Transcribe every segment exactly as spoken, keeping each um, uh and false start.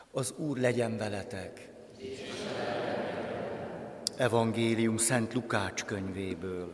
Az Úr legyen veletek! Evangélium Szent Lukács könyvéből.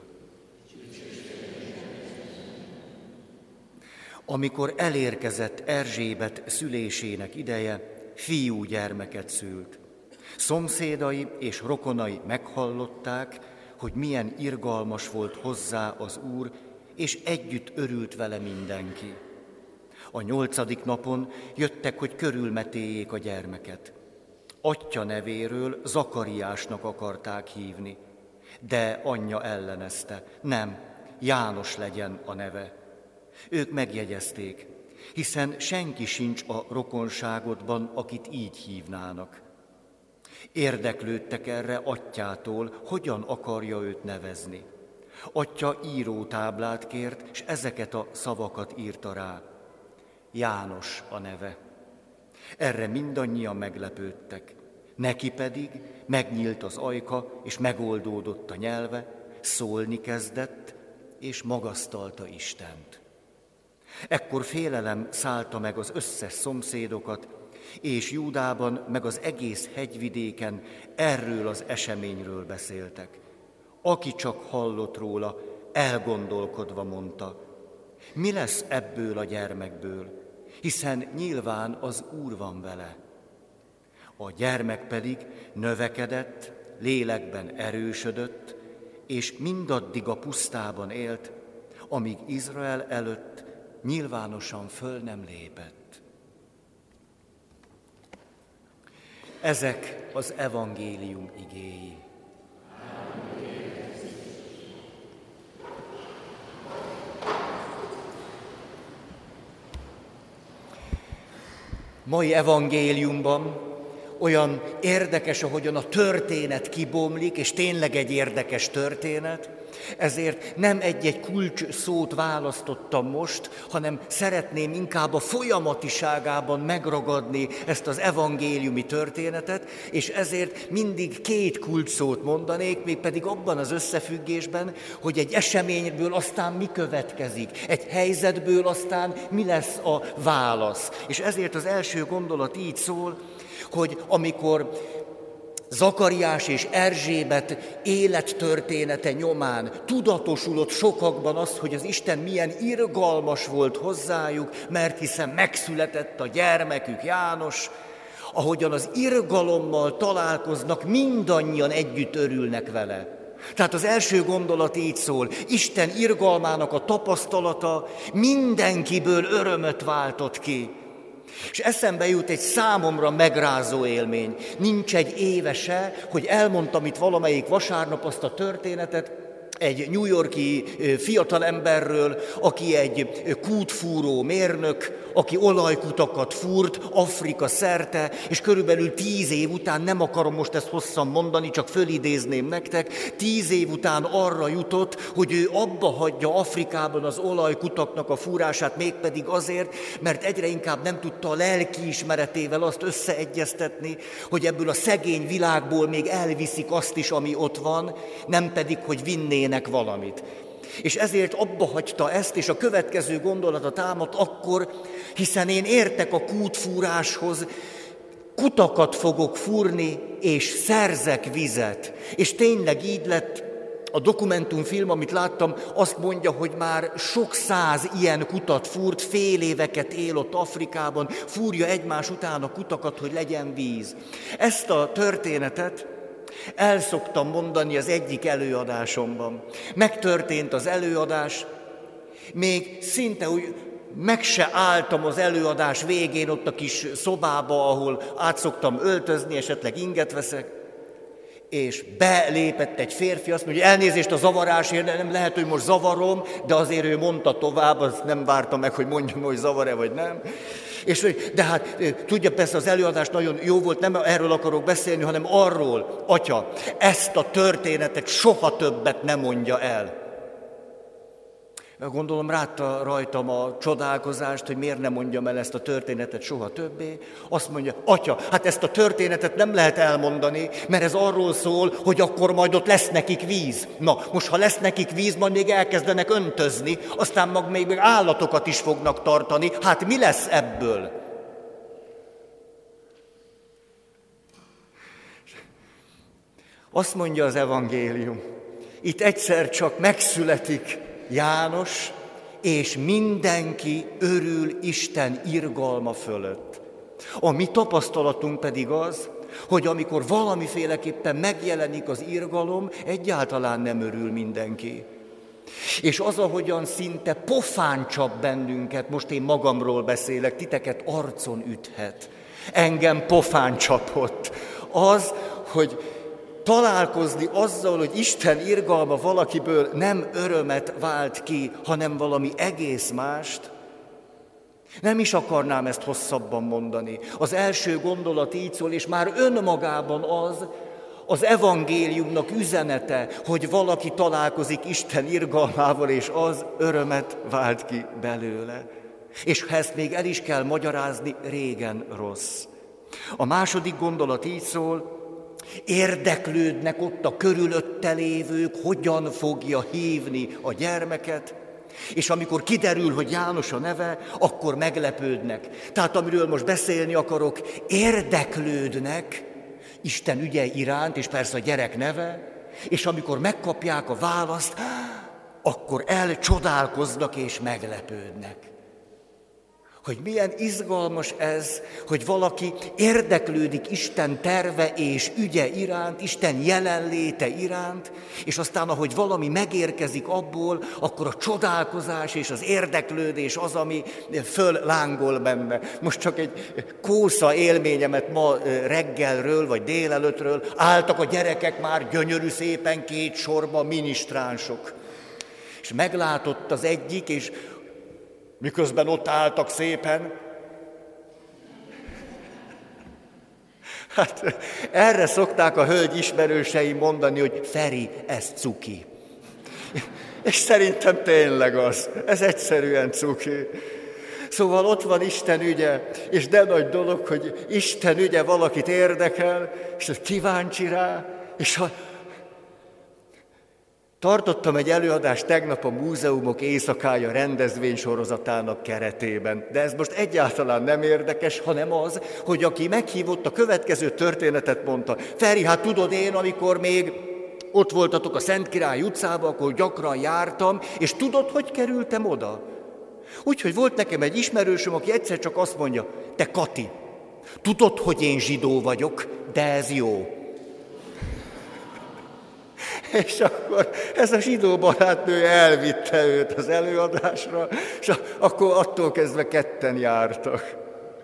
Amikor elérkezett Erzsébet szülésének ideje, fiúgyermeket szült. Szomszédai és rokonai meghallották, hogy milyen irgalmas volt hozzá az Úr, és együtt örült vele mindenki. A nyolcadik napon jöttek, hogy körülmetéljék a gyermeket. Atyja nevéről Zakariásnak akarták hívni, de anyja ellenezte. Nem, János legyen a neve. Ők megjegyezték, hiszen senki sincs a rokonságodban, akit így hívnának. Érdeklődtek erre atyjától, hogyan akarja őt nevezni. Atya írótáblát kért, és ezeket a szavakat írta rá. János a neve. Erre mindannyian meglepődtek. Neki pedig megnyílt az ajka, és megoldódott a nyelve, szólni kezdett, és magasztalta Istent. Ekkor félelem szállta meg az összes szomszédokat, és Júdában, meg az egész hegyvidéken erről az eseményről beszéltek. Aki csak hallott róla, elgondolkodva mondta, mi lesz ebből a gyermekből, hiszen nyilván az Úr van vele. A gyermek pedig növekedett, lélekben erősödött, és mindaddig a pusztában élt, amíg Izrael előtt nyilvánosan föl nem lépett. Ezek az evangélium igéi. Mai evangéliumban olyan érdekes, ahogyan a történet kibomlik, és tényleg egy érdekes történet, ezért nem egy-egy kulcs szót választottam most, hanem szeretném inkább a folyamatiságában megragadni ezt az evangéliumi történetet, és ezért mindig két kulcs szót mondanék, mégpedig abban az összefüggésben, hogy egy eseményből aztán mi következik, egy helyzetből aztán mi lesz a válasz. És ezért az első gondolat így szól, hogy amikor Zakariás és Erzsébet élettörténete nyomán tudatosulott sokakban az, hogy az Isten milyen irgalmas volt hozzájuk, mert hiszen megszületett a gyermekük János, ahogyan az irgalommal találkoznak, mindannyian együtt örülnek vele. Tehát az első gondolat így szól, Isten irgalmának a tapasztalata mindenkiből örömöt váltott ki. És eszembe jut egy számomra megrázó élmény. Nincs egy éve se, hogy elmondtam itt valamelyik vasárnap azt a történetet egy New York-i fiatalemberről, aki egy kútfúró mérnök, aki olajkutakat fúrt Afrika szerte, és körülbelül tíz év után, nem akarom most ezt hosszan mondani, csak fölidézném nektek, tíz év után arra jutott, hogy ő abba hagyja Afrikában az olajkutaknak a fúrását, mégpedig azért, mert egyre inkább nem tudta a lelkiismeretével azt összeegyeztetni, hogy ebből a szegény világból még elviszik azt is, ami ott van, nem pedig, hogy vinnének valamit. És ezért abba hagyta ezt, és a következő gondolata támadt akkor, hiszen én értek a kútfúráshoz, kutakat fogok fúrni, és szerzek vizet. És tényleg így lett. A dokumentumfilm, amit láttam, azt mondja, hogy már sok száz ilyen kutat fúrt, fél éveket él ott Afrikában, fúrja egymás után a kutakat, hogy legyen víz. Ezt a történetet el szoktam mondani az egyik előadásomban. Megtörtént az előadás, még szinte úgy meg se álltam az előadás végén ott a kis szobába, ahol át szoktam öltözni, esetleg inget veszek, és belépett egy férfi, azt mondja, hogy elnézést a zavarásért, nem lehet, hogy most zavarom, de azért ő mondta tovább, azt nem várta meg, hogy mondjam, hogy zavar-e vagy nem. És de hát tudja, persze az előadás nagyon jó volt, nem erről akarok beszélni, hanem arról, atya, ezt a történetet soha többet nem mondja el. Gondolom rátta rajtam a csodálkozást, hogy miért nem mondjam el ezt a történetet soha többé. Azt mondja, atya, hát ezt a történetet nem lehet elmondani, mert ez arról szól, hogy akkor majd ott lesz nekik víz. Na, most ha lesz nekik víz, majd még elkezdenek öntözni, aztán mag még állatokat is fognak tartani. Hát mi lesz ebből? Azt mondja az evangélium, itt egyszer csak megszületik János, és mindenki örül Isten irgalma fölött. A mi tapasztalatunk pedig az, hogy amikor valamiféleképpen megjelenik az irgalom, egyáltalán nem örül mindenki. És az, ahogyan szinte pofán csap bennünket, most én magamról beszélek, titeket arcon üthet, engem pofán csapott, az, hogy találkozni azzal, hogy Isten irgalma valakiből nem örömet vált ki, hanem valami egész mást. Nem is akarnám ezt hosszabban mondani. Az első gondolat így szól, és már önmagában az, az evangéliumnak üzenete, hogy valaki találkozik Isten irgalmával, és az örömet vált ki belőle. És ha ezt még el is kell magyarázni, régen rossz. A második gondolat így szól, érdeklődnek ott a körülötte lévők, hogyan fogja hívni a gyermeket, és amikor kiderül, hogy János a neve, akkor meglepődnek. Tehát amiről most beszélni akarok, érdeklődnek Isten ügye iránt, és persze a gyerek neve, és amikor megkapják a választ, akkor elcsodálkoznak és meglepődnek. Hogy milyen izgalmas ez, hogy valaki érdeklődik Isten terve és ügye iránt, Isten jelenléte iránt, és aztán, ahogy valami megérkezik abból, akkor a csodálkozás és az érdeklődés az, ami föllángol benne. Most csak egy kósza élményemet ma reggelről vagy délelőttről, álltak a gyerekek már gyönyörű szépen két sorban minisztránsok. És meglátott az egyik, és miközben ott álltak szépen. Hát erre szokták a hölgy ismerősei mondani, hogy Feri, ez cuki. És szerintem tényleg az. Ez egyszerűen cuki. Szóval ott van Isten ügye, és de nagy dolog, hogy Isten ügye valakit érdekel, és kíváncsi rá, és ha tartottam egy előadást tegnap a Múzeumok Éjszakája rendezvénysorozatának keretében, de ez most egyáltalán nem érdekes, hanem az, hogy aki meghívott, a következő történetet mondta. Feri, hát tudod, én, amikor még ott voltatok a Szent Király utcában, akkor gyakran jártam, és tudod, hogy kerültem oda? Úgyhogy volt nekem egy ismerősöm, aki egyszer csak azt mondja, te Kati, tudod, hogy én zsidó vagyok, de ez jó. És akkor ez a zsidó barátnő elvitte őt az előadásra, és akkor attól kezdve ketten jártak.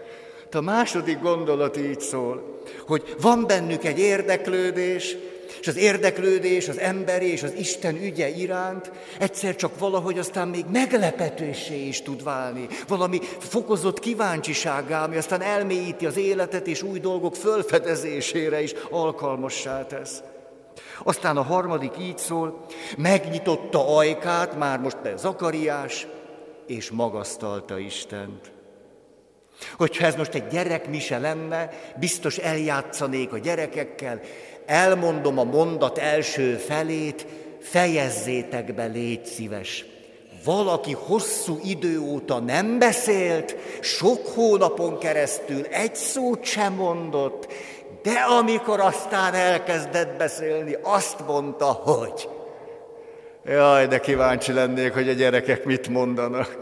A második gondolat így szól, hogy van bennük egy érdeklődés, és az érdeklődés az emberi és az Isten ügye iránt egyszer csak valahogy aztán még meglepetőssé is tud válni. Valami fokozott kíváncsisággá, ami aztán elmélyíti az életet, és új dolgok fölfedezésére is alkalmassá tesz. Aztán a harmadik így szól, megnyitotta ajkát, már most Zakariás, és magasztalta Istent. Hogyha ez most egy gyerekmise lenne, biztos eljátszanék a gyerekekkel, elmondom a mondat első felét, fejezzétek be, légy szíves. Valaki hosszú idő óta nem beszélt, sok hónapon keresztül egy szót sem mondott, de amikor aztán elkezdett beszélni, azt mondta, hogy... Jaj, de kíváncsi lennék, hogy a gyerekek mit mondanak.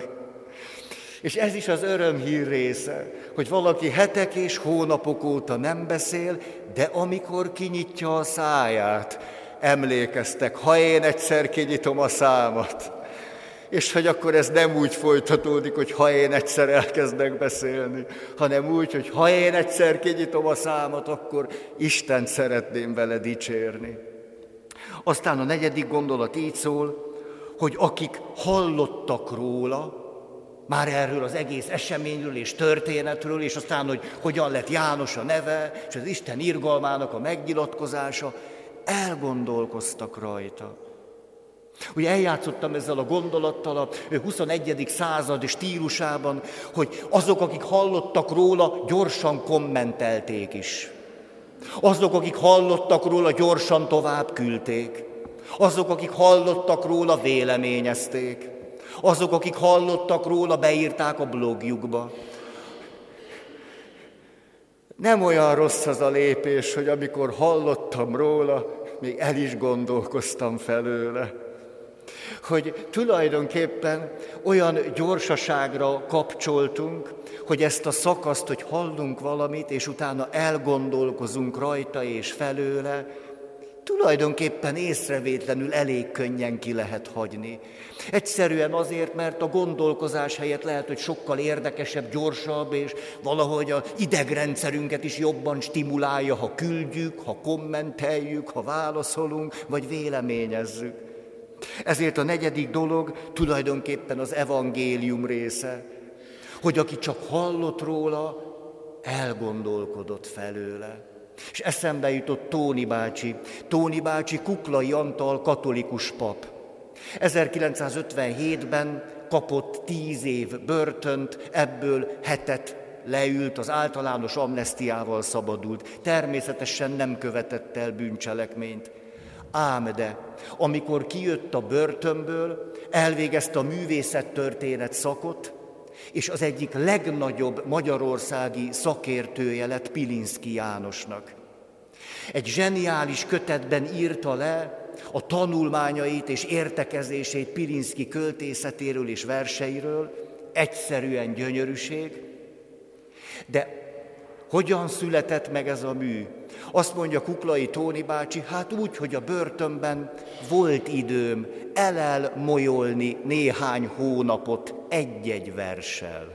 És ez is az örömhír része, hogy valaki hetek és hónapok óta nem beszél, de amikor kinyitja a száját, emlékeztek, ha én egyszer kinyitom a számat. És hogy akkor ez nem úgy folytatódik, hogy ha én egyszer elkezdek beszélni, hanem úgy, hogy ha én egyszer kinyitom a számat, akkor Istent szeretném vele dicsérni. Aztán a negyedik gondolat így szól, hogy akik hallottak róla, már erről az egész eseményről és történetről, és aztán, hogy hogyan lett János a neve, és az Isten irgalmának a megnyilatkozása, elgondolkoztak rajta. Ugye eljátszottam ezzel a gondolattal a huszonegyedik század stílusában, hogy azok, akik hallottak róla, gyorsan kommentelték is. Azok, akik hallottak róla, gyorsan tovább küldték. Azok, akik hallottak róla, véleményezték. Azok, akik hallottak róla, beírták a blogjukba. Nem olyan rossz az a lépés, hogy amikor hallottam róla, még el is gondolkoztam felőle, hogy tulajdonképpen olyan gyorsaságra kapcsoltunk, hogy ezt a szakaszt, hogy hallunk valamit, és utána elgondolkozunk rajta és felőle, tulajdonképpen észrevétlenül elég könnyen ki lehet hagyni. Egyszerűen azért, mert a gondolkozás helyett lehet, hogy sokkal érdekesebb, gyorsabb, és valahogy az idegrendszerünket is jobban stimulálja, ha küldjük, ha kommenteljük, ha válaszolunk, vagy véleményezzük. Ezért a negyedik dolog tulajdonképpen az evangélium része, hogy aki csak hallott róla, elgondolkodott felőle. És eszembe jutott Tóni bácsi, Tóni bácsi Kuklai Antal katolikus pap. ezerkilencszázötvenhétben kapott tíz év börtönt, ebből hetet leült, az általános amnesztiával szabadult. Természetesen nem követett el bűncselekményt. Ám de, amikor kijött a börtönből, elvégezte a művészettörténet szakot, és az egyik legnagyobb magyarországi szakértője lett Pilinszky Jánosnak. Egy zseniális kötetben írta le a tanulmányait és értekezését Pilinszky költészetéről és verseiről, egyszerűen gyönyörűség, de hogyan született meg ez a mű? Azt mondja Kuklai Tóni bácsi, hát úgy, hogy a börtönben volt időm elelmolyolni néhány hónapot egy-egy verssel.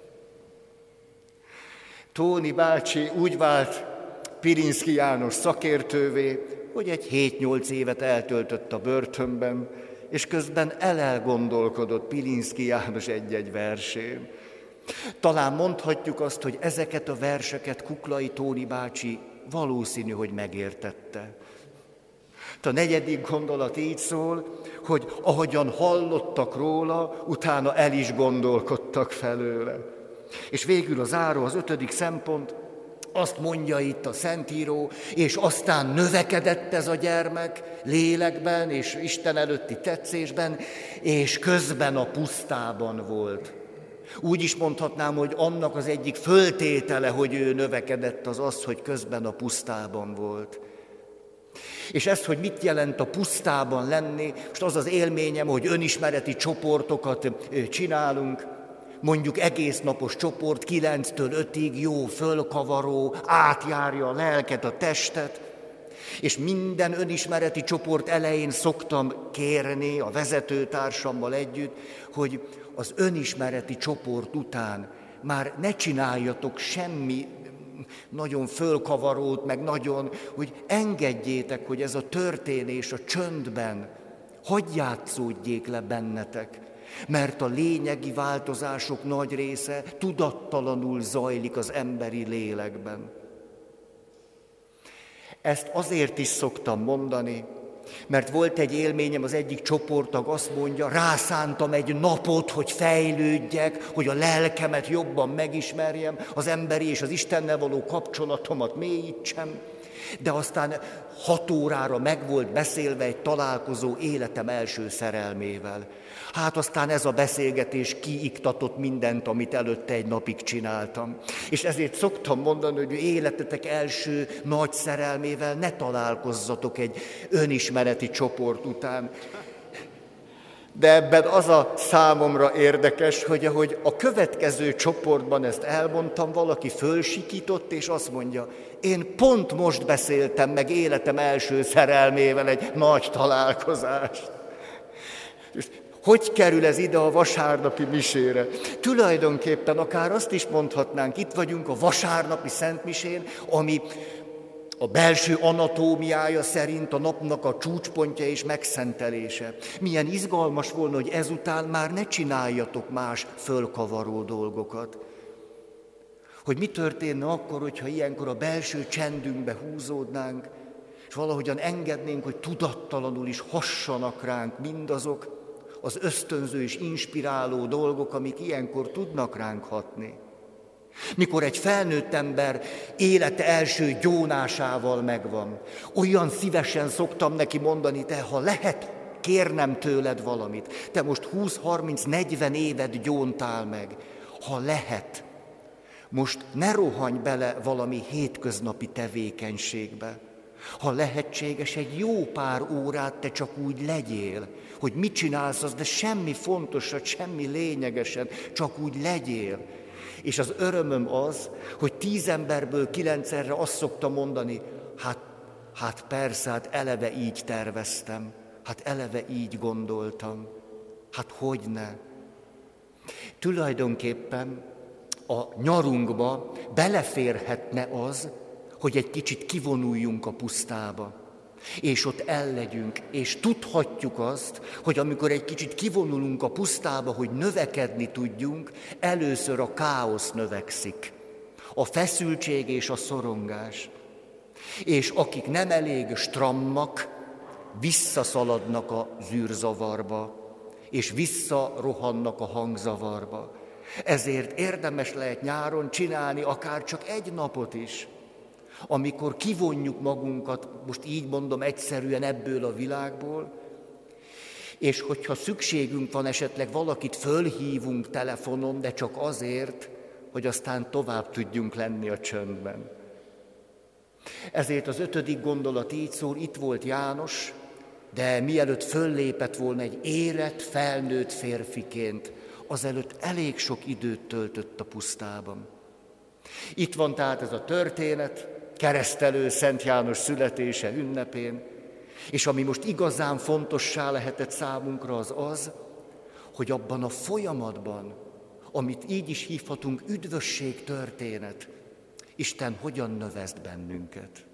Tóni bácsi úgy vált Pilinszky János szakértővé, hogy egy hét-nyolc évet eltöltött a börtönben, és közben elelgondolkodott Pilinszky János egy-egy versén. Talán mondhatjuk azt, hogy ezeket a verseket Kuklai Tóni bácsi valószínű, hogy megértette. A negyedik gondolat így szól, hogy ahogyan hallottak róla, utána el is gondolkodtak felőle. És végül a záró, az ötödik szempont, azt mondja itt a Szentíró, és aztán növekedett ez a gyermek lélekben és Isten előtti tetszésben, és közben a pusztában volt. Úgy is mondhatnám, hogy annak az egyik föltétele, hogy ő növekedett, az az, hogy közben a pusztában volt. És ez, hogy mit jelent a pusztában lenni, most az az élményem, hogy önismereti csoportokat csinálunk, mondjuk egész napos csoport, kilenctől ötig, jó, fölkavaró, átjárja a lelket, a testet, és minden önismereti csoport elején szoktam kérni a vezetőtársammal együtt, hogy az önismereti csoport után már ne csináljatok semmi nagyon fölkavarót, meg nagyon, hogy engedjétek, hogy ez a történés a csöndben, hadd játszódjék le bennetek, mert a lényegi változások nagy része tudattalanul zajlik az emberi lélekben. Ezt azért is szoktam mondani, mert volt egy élményem, az egyik csoporttag azt mondja, rászántam egy napot, hogy fejlődjek, hogy a lelkemet jobban megismerjem, az emberi és az Istennel való kapcsolatomat mélyítsem, de aztán hat órára meg volt beszélve egy találkozó életem első szerelmével. Hát aztán ez a beszélgetés kiiktatott mindent, amit előtte egy napig csináltam. És ezért szoktam mondani, hogy életetek első nagy szerelmével ne találkozzatok egy önismereti csoport után. De ebben az a számomra érdekes, hogy ahogy a következő csoportban ezt elmondtam, valaki fölsikított, és azt mondja, én pont most beszéltem meg életem első szerelmével egy nagy találkozást. Hogy kerül ez ide a vasárnapi misére? Tulajdonképpen akár azt is mondhatnánk, itt vagyunk a vasárnapi szentmisén, ami a belső anatómiája szerint a napnak a csúcspontja és megszentelése. Milyen izgalmas volna, hogy ezután már ne csináljatok más fölkavaró dolgokat. Hogy mi történne akkor, hogyha ilyenkor a belső csendünkbe húzódnánk, és valahogyan engednénk, hogy tudattalanul is hassanak ránk mindazok az ösztönző és inspiráló dolgok, amik ilyenkor tudnak ránk hatni. Mikor egy felnőtt ember élete első gyónásával megvan, olyan szívesen szoktam neki mondani, te ha lehet kérnem tőled valamit, te most húsz, harminc, negyven évet gyóntál meg, ha lehet, most ne rohanj bele valami hétköznapi tevékenységbe, Ha lehetséges, egy jó pár órát te csak úgy legyél, hogy mit csinálsz az, de semmi fontosat, semmi lényegeset, csak úgy legyél. És az örömöm az, hogy tíz emberből kilencerre azt szokta mondani, hát, hát persze, hát eleve így terveztem, hát eleve így gondoltam, hát hogyne. Tulajdonképpen a nyarunkba beleférhetne az, hogy egy kicsit kivonuljunk a pusztába, és ott ellegyünk, és tudhatjuk azt, hogy amikor egy kicsit kivonulunk a pusztába, hogy növekedni tudjunk, először a káosz növekszik, a feszültség és a szorongás. És akik nem elég strammak, visszaszaladnak a zűrzavarba, és visszarohannak a hangzavarba. Ezért érdemes lehet nyáron csinálni akár csak egy napot is, amikor kivonjuk magunkat, most így mondom egyszerűen ebből a világból, és hogyha szükségünk van, esetleg valakit fölhívunk telefonon, de csak azért, hogy aztán tovább tudjunk lenni a csöndben. Ezért az ötödik gondolat így szól, itt volt János, de mielőtt föllépett volna egy érett, felnőtt férfiként, azelőtt elég sok időt töltött a pusztában. Itt van tehát ez a történet, keresztelő Szent János születése ünnepén, és ami most igazán fontossá lehetett számunkra az az, hogy abban a folyamatban, amit így is hívhatunk üdvösség történet, Isten hogyan növeszt bennünket.